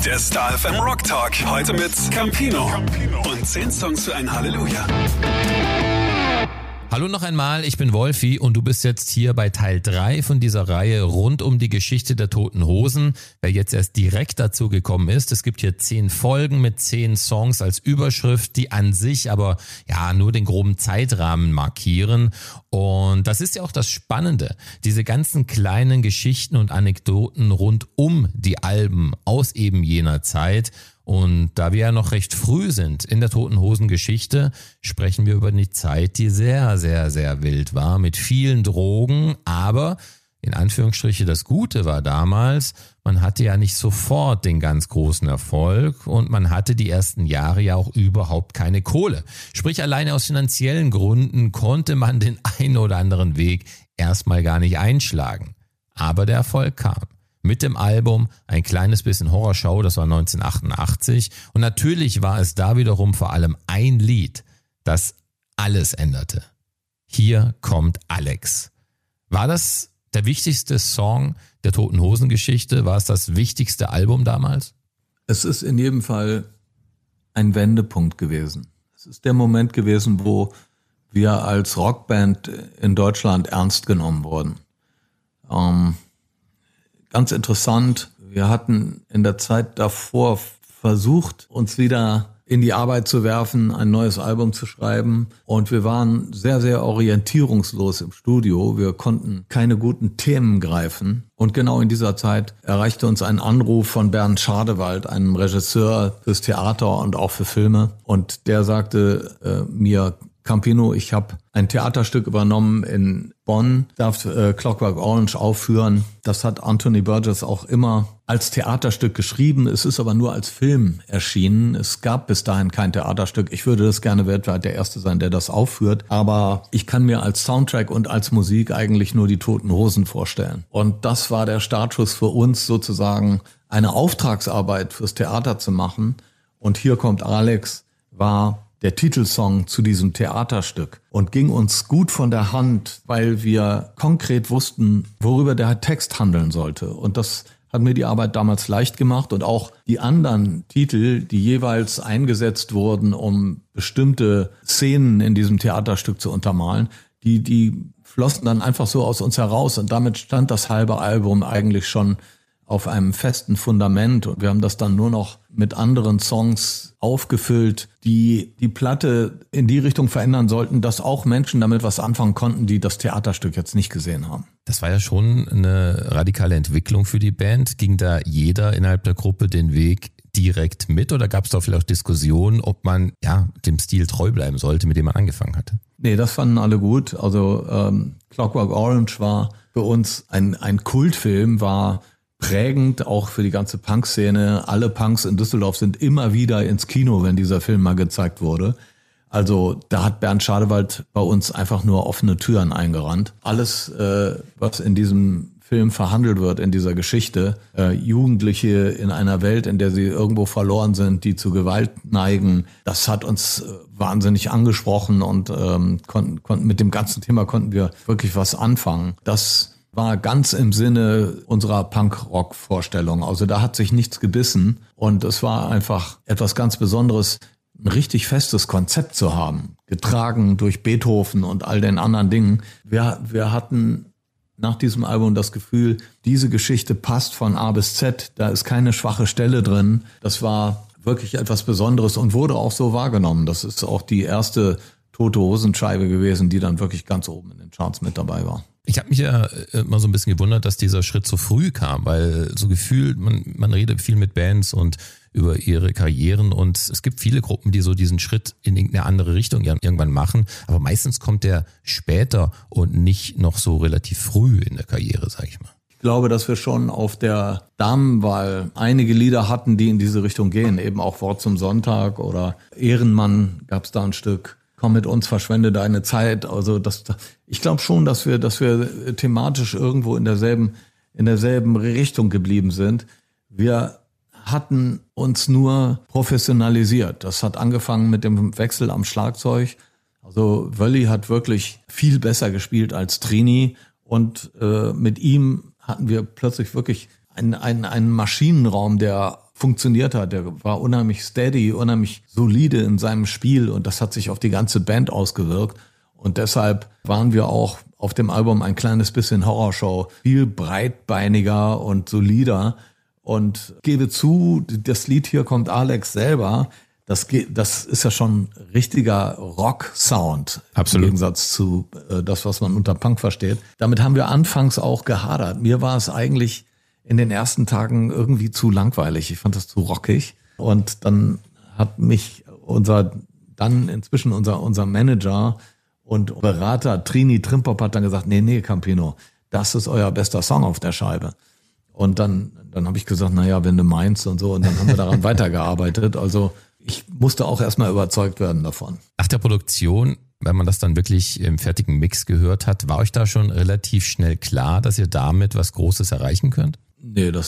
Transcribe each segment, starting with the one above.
Der Star FM Rock Talk. Heute mit Campino. Und 10 Songs für ein Halleluja. Hallo noch einmal, ich bin Wolfi und du bist jetzt hier bei Teil 3 von dieser Reihe rund um die Geschichte der Toten Hosen. Wer jetzt erst direkt dazu gekommen ist, es gibt hier 10 Folgen mit 10 Songs als Überschrift, die an sich aber ja nur den groben Zeitrahmen markieren. Und das ist ja auch das Spannende, diese ganzen kleinen Geschichten und Anekdoten rund um die Alben aus eben jener Zeit. Und da wir ja noch recht früh sind in der Toten Hosen Geschichte, sprechen wir über eine Zeit, die sehr, sehr, sehr wild war, mit vielen Drogen, aber in Anführungsstriche das Gute war damals, man hatte ja nicht sofort den ganz großen Erfolg und man hatte die ersten Jahre ja auch überhaupt keine Kohle. Sprich, alleine aus finanziellen Gründen konnte man den einen oder anderen Weg erstmal gar nicht einschlagen. Aber der Erfolg kam. Mit dem Album Ein kleines bisschen Horrorshow, das war 1988. Und natürlich war es da wiederum vor allem ein Lied, das alles änderte. Hier kommt Alex. War das der wichtigste Song der Toten Hosen Geschichte? War es das wichtigste Album damals? Es ist in jedem Fall ein Wendepunkt gewesen. Es ist der Moment gewesen, wo wir als Rockband in Deutschland ernst genommen wurden. Ganz interessant, wir hatten in der Zeit davor versucht, uns wieder in die Arbeit zu werfen, ein neues Album zu schreiben. Und wir waren sehr, sehr orientierungslos im Studio. Wir konnten keine guten Themen greifen. Und genau in dieser Zeit erreichte uns ein Anruf von Bernd Schadewald, einem Regisseur fürs Theater und auch für Filme. Und der sagte mir, Campino, ich habe ein Theaterstück übernommen in Bonn, darf Clockwork Orange aufführen. Das hat Anthony Burgess auch immer als Theaterstück geschrieben. Es ist aber nur als Film erschienen. Es gab bis dahin kein Theaterstück. Ich würde das gerne weltweit der Erste sein, der das aufführt. Aber ich kann mir als Soundtrack und als Musik eigentlich nur die Toten Hosen vorstellen. Und das war der Startschuss für uns, sozusagen eine Auftragsarbeit fürs Theater zu machen. Und Hier kommt Alex war der Titelsong zu diesem Theaterstück und ging uns gut von der Hand, weil wir konkret wussten, worüber der Text handeln sollte. Und das hat mir die Arbeit damals leicht gemacht und auch die anderen Titel, die jeweils eingesetzt wurden, um bestimmte Szenen in diesem Theaterstück zu untermalen, die flossen dann einfach so aus uns heraus und damit stand das halbe Album eigentlich schon auf einem festen Fundament und wir haben das dann nur noch mit anderen Songs aufgefüllt, die die Platte in die Richtung verändern sollten, dass auch Menschen damit was anfangen konnten, die das Theaterstück jetzt nicht gesehen haben. Das war ja schon eine radikale Entwicklung für die Band. Ging da jeder innerhalb der Gruppe den Weg direkt mit oder gab es da vielleicht auch Diskussionen, ob man ja dem Stil treu bleiben sollte, mit dem man angefangen hatte? Nee, das fanden alle gut. Also Clockwork Orange war für uns ein Kultfilm, war prägend auch für die ganze Punk-Szene. Alle Punks in Düsseldorf sind immer wieder ins Kino, wenn dieser Film mal gezeigt wurde. Also da hat Bernd Schadewald bei uns einfach nur offene Türen eingerannt. Alles, was in diesem Film verhandelt wird, in dieser Geschichte, Jugendliche in einer Welt, in der sie irgendwo verloren sind, die zu Gewalt neigen, das hat uns wahnsinnig angesprochen und konnten mit dem ganzen Thema konnten wir wirklich was anfangen. Das war ganz im Sinne unserer Punk-Rock-Vorstellung. Also da hat sich nichts gebissen und es war einfach etwas ganz Besonderes, ein richtig festes Konzept zu haben, getragen durch Beethoven und all den anderen Dingen. Wir hatten nach diesem Album das Gefühl, diese Geschichte passt von A bis Z, da ist keine schwache Stelle drin. Das war wirklich etwas Besonderes und wurde auch so wahrgenommen. Das ist auch die erste Tote Hosen-Scheibe gewesen, die dann wirklich ganz oben in den Charts mit dabei war. Ich habe mich ja immer so ein bisschen gewundert, dass dieser Schritt so früh kam, weil so gefühlt, man redet viel mit Bands und über ihre Karrieren und es gibt viele Gruppen, die so diesen Schritt in irgendeine andere Richtung irgendwann machen, aber meistens kommt der später und nicht noch so relativ früh in der Karriere, sag ich mal. Ich glaube, dass wir schon auf der Damenwahl einige Lieder hatten, die in diese Richtung gehen, eben auch Wort zum Sonntag oder Ehrenmann gab es da ein Stück. Komm mit uns, verschwende deine Zeit. Also ich glaube schon, dass wir thematisch irgendwo in derselben Richtung geblieben sind. Wir hatten uns nur professionalisiert. Das hat angefangen mit dem Wechsel am Schlagzeug. Also Wölli hat wirklich viel besser gespielt als Trini und mit ihm hatten wir plötzlich wirklich einen Maschinenraum, der funktioniert hat. Der war unheimlich steady, unheimlich solide in seinem Spiel und das hat sich auf die ganze Band ausgewirkt. Und deshalb waren wir auch auf dem Album ein kleines bisschen Horrorshow, viel breitbeiniger und solider. Und gebe zu, das Lied Hier kommt Alex selber, das ist ja schon richtiger Rock-Sound. Absolut. Im Gegensatz zu das, was man unter Punk versteht. Damit haben wir anfangs auch gehadert. Mir war es eigentlich in den ersten Tagen irgendwie zu langweilig. Ich fand das zu rockig. Und dann hat mich unser Manager und Berater Trini Trimpop hat dann gesagt, nee, Campino, das ist euer bester Song auf der Scheibe. Und dann habe ich gesagt, naja, wenn du meinst und so. Und dann haben wir daran weitergearbeitet. Also ich musste auch erstmal überzeugt werden davon. Nach der Produktion, wenn man das dann wirklich im fertigen Mix gehört hat, war euch da schon relativ schnell klar, dass ihr damit was Großes erreichen könnt? Nee, das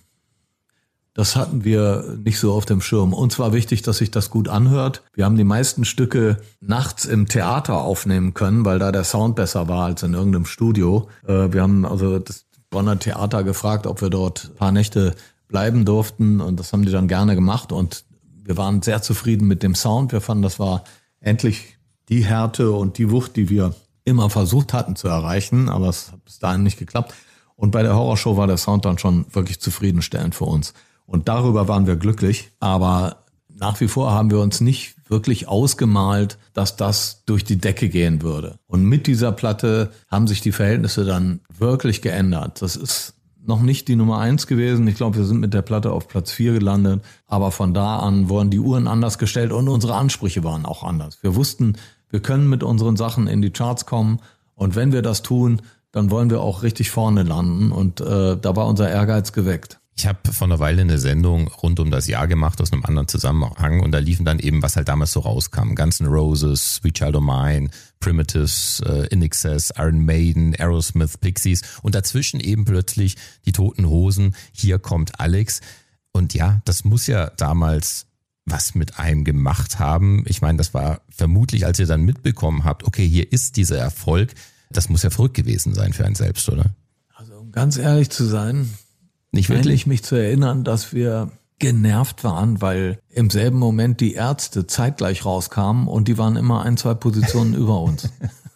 hatten wir nicht so auf dem Schirm. Uns war wichtig, dass sich das gut anhört. Wir haben die meisten Stücke nachts im Theater aufnehmen können, weil da der Sound besser war als in irgendeinem Studio. Wir haben also das Bonner Theater gefragt, ob wir dort ein paar Nächte bleiben durften und das haben die dann gerne gemacht und wir waren sehr zufrieden mit dem Sound. Wir fanden, das war endlich die Härte und die Wucht, die wir immer versucht hatten zu erreichen, aber es hat bis dahin nicht geklappt. Und bei der Horrorshow war der Sound dann schon wirklich zufriedenstellend für uns. Und darüber waren wir glücklich, aber nach wie vor haben wir uns nicht wirklich ausgemalt, dass das durch die Decke gehen würde. Und mit dieser Platte haben sich die Verhältnisse dann wirklich geändert. Das ist noch nicht die Nummer 1 gewesen. Ich glaube, wir sind mit der Platte auf Platz 4 gelandet. Aber von da an wurden die Uhren anders gestellt und unsere Ansprüche waren auch anders. Wir wussten, wir können mit unseren Sachen in die Charts kommen. Und wenn wir das tun, dann wollen wir auch richtig vorne landen. Und da war unser Ehrgeiz geweckt. Ich habe vor einer Weile eine Sendung rund um das Jahr gemacht aus einem anderen Zusammenhang und da liefen dann eben, was halt damals so rauskam. Guns N' Roses, Sweet Child O' Mine, Primitives, In Excess, Iron Maiden, Aerosmith, Pixies und dazwischen eben plötzlich die Toten Hosen. Hier kommt Alex. Und ja, das muss ja damals was mit einem gemacht haben. Ich meine, das war vermutlich, als ihr dann mitbekommen habt, okay, hier ist dieser Erfolg, das muss ja verrückt gewesen sein für einen selbst, oder? Also um ganz ehrlich zu sein, nicht wirklich? Meine ich mich zu erinnern, dass wir genervt waren, weil im selben Moment die Ärzte zeitgleich rauskamen und die waren immer 1-2 Positionen über uns.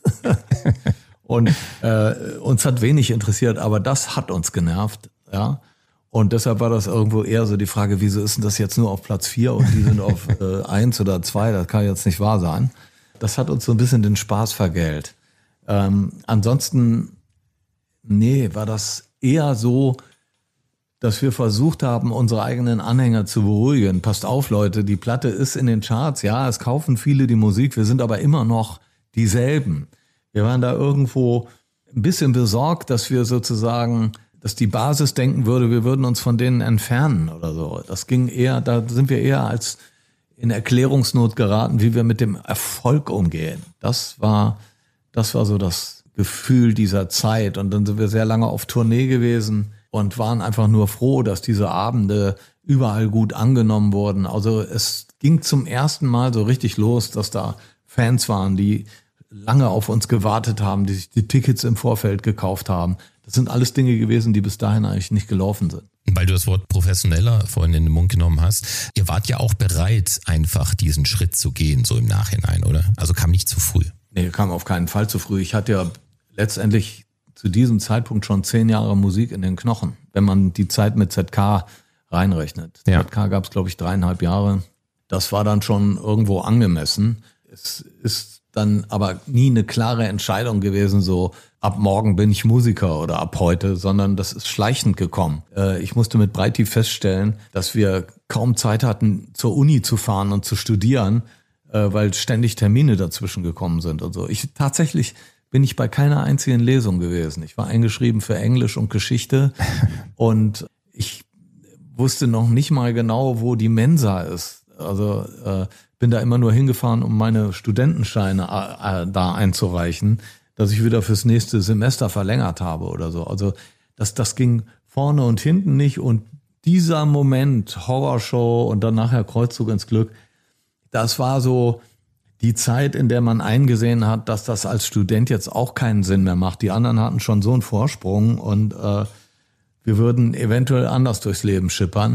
Und uns hat wenig interessiert, aber das hat uns genervt, ja. Und deshalb war das irgendwo eher so die Frage, wieso ist denn das jetzt nur auf Platz 4 und die sind auf 1 oder 2, das kann jetzt nicht wahr sein. Das hat uns so ein bisschen den Spaß vergällt. Ansonsten, war das eher so, dass wir versucht haben, unsere eigenen Anhänger zu beruhigen. Passt auf, Leute, die Platte ist in den Charts. Ja, es kaufen viele die Musik. Wir sind aber immer noch dieselben. Wir waren da irgendwo ein bisschen besorgt, dass wir sozusagen, dass die Basis denken würde, wir würden uns von denen entfernen oder so. Das ging eher, da sind wir eher als in Erklärungsnot geraten, wie wir mit dem Erfolg umgehen. Das war so das Gefühl dieser Zeit. Und dann sind wir sehr lange auf Tournee gewesen und waren einfach nur froh, dass diese Abende überall gut angenommen wurden. Also es ging zum ersten Mal so richtig los, dass da Fans waren, die lange auf uns gewartet haben, die sich die Tickets im Vorfeld gekauft haben. Das sind alles Dinge gewesen, die bis dahin eigentlich nicht gelaufen sind. Weil du das Wort professioneller vorhin in den Mund genommen hast. Ihr wart ja auch bereit, einfach diesen Schritt zu gehen, so im Nachhinein, oder? Also kam nicht zu früh. Nee, kam auf keinen Fall zu früh. Ich hatte ja letztendlich zu diesem Zeitpunkt schon 10 Jahre Musik in den Knochen, wenn man die Zeit mit ZK reinrechnet. Ja. ZK gab es, glaube ich, 3,5 Jahre. Das war dann schon irgendwo angemessen. Es ist dann aber nie eine klare Entscheidung gewesen, so ab morgen bin ich Musiker oder ab heute, sondern das ist schleichend gekommen. Ich musste mit Breiti feststellen, dass wir kaum Zeit hatten, zur Uni zu fahren und zu studieren, weil ständig Termine dazwischen gekommen sind und so. Tatsächlich bin ich bei keiner einzigen Lesung gewesen. Ich war eingeschrieben für Englisch und Geschichte und ich wusste noch nicht mal genau, wo die Mensa ist. Also bin da immer nur hingefahren, um meine Studentenscheine da einzureichen, dass ich wieder fürs nächste Semester verlängert habe oder so. Also das ging vorne und hinten nicht. Und dieser Moment, Horrorshow und dann nachher Kreuzzug ins Glück, das war so die Zeit, in der man eingesehen hat, dass das als Student jetzt auch keinen Sinn mehr macht. Die anderen hatten schon so einen Vorsprung und wir würden eventuell anders durchs Leben schippern.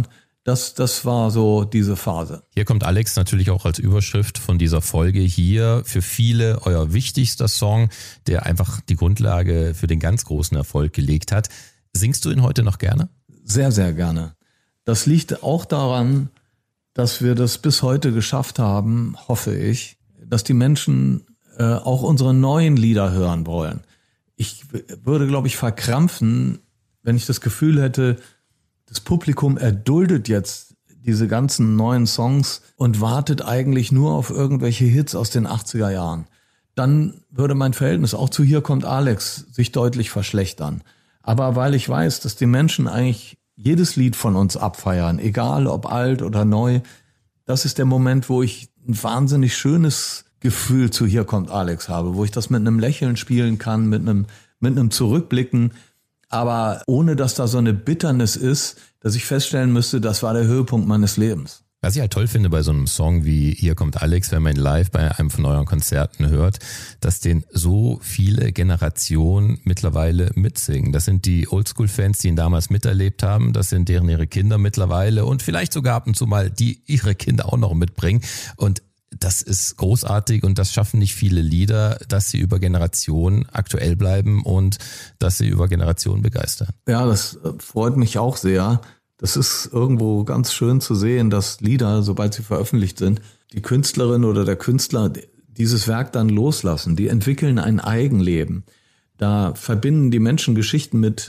Das war so diese Phase. Hier kommt Alex natürlich auch als Überschrift von dieser Folge hier für viele euer wichtigster Song, der einfach die Grundlage für den ganz großen Erfolg gelegt hat. Singst du ihn heute noch gerne? Sehr, sehr gerne. Das liegt auch daran, dass wir das bis heute geschafft haben, hoffe ich, dass die Menschen auch unsere neuen Lieder hören wollen. Ich würde, glaube ich, verkrampfen, wenn ich das Gefühl hätte, das Publikum erduldet jetzt diese ganzen neuen Songs und wartet eigentlich nur auf irgendwelche Hits aus den 80er Jahren. Dann würde mein Verhältnis auch zu Hier kommt Alex sich deutlich verschlechtern. Aber weil ich weiß, dass die Menschen eigentlich jedes Lied von uns abfeiern, egal ob alt oder neu, das ist der Moment, wo ich ein wahnsinnig schönes Gefühl zu Hier kommt Alex habe, wo ich das mit einem Lächeln spielen kann, mit einem Zurückblicken, aber ohne dass da so eine Bitternis ist, dass ich feststellen müsste, das war der Höhepunkt meines Lebens. Was ich halt toll finde bei so einem Song wie Hier kommt Alex, wenn man ihn live bei einem von euren Konzerten hört, dass den so viele Generationen mittlerweile mitsingen. Das sind die Oldschool-Fans, die ihn damals miterlebt haben, das sind ihre Kinder mittlerweile und vielleicht sogar ab und zu mal die ihre Kinder auch noch mitbringen. Und das ist großartig und das schaffen nicht viele Lieder, dass sie über Generationen aktuell bleiben und dass sie über Generationen begeistern. Ja, das freut mich auch sehr. Das ist irgendwo ganz schön zu sehen, dass Lieder, sobald sie veröffentlicht sind, die Künstlerin oder der Künstler dieses Werk dann loslassen. Die entwickeln ein Eigenleben. Da verbinden die Menschen Geschichten mit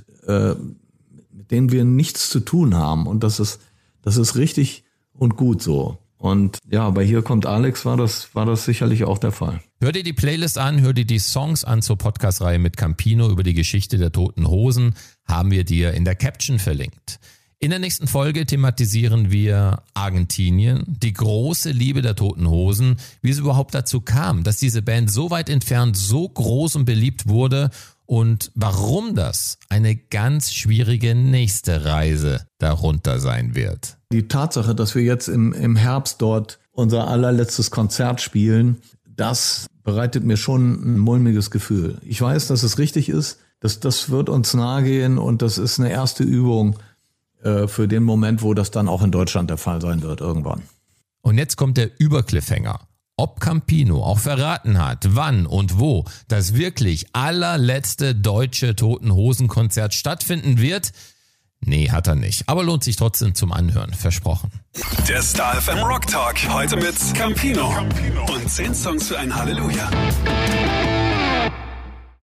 denen wir nichts zu tun haben. Und das ist richtig und gut so. Und ja, bei Hier kommt Alex war das sicherlich auch der Fall. Hör dir die Playlist an, hör dir die Songs an zur Podcast-Reihe mit Campino über die Geschichte der Toten Hosen, haben wir dir in der Caption verlinkt. In der nächsten Folge thematisieren wir Argentinien, die große Liebe der Toten Hosen, wie es überhaupt dazu kam, dass diese Band so weit entfernt so groß und beliebt wurde und warum das eine ganz schwierige nächste Reise darunter sein wird. Die Tatsache, dass wir jetzt im Herbst dort unser allerletztes Konzert spielen, das bereitet mir schon ein mulmiges Gefühl. Ich weiß, dass es richtig ist, das wird uns nahe gehen und das ist eine erste Übung für den Moment, wo das dann auch in Deutschland der Fall sein wird irgendwann. Und jetzt kommt der Übercliffhanger. Ob Campino auch verraten hat, wann und wo das wirklich allerletzte deutsche Toten-Hosen-Konzert stattfinden wird? Nee, hat er nicht. Aber lohnt sich trotzdem zum Anhören. Versprochen. Der Star FM Rock Talk. Heute mit Campino. Und 10 Songs für ein Halleluja.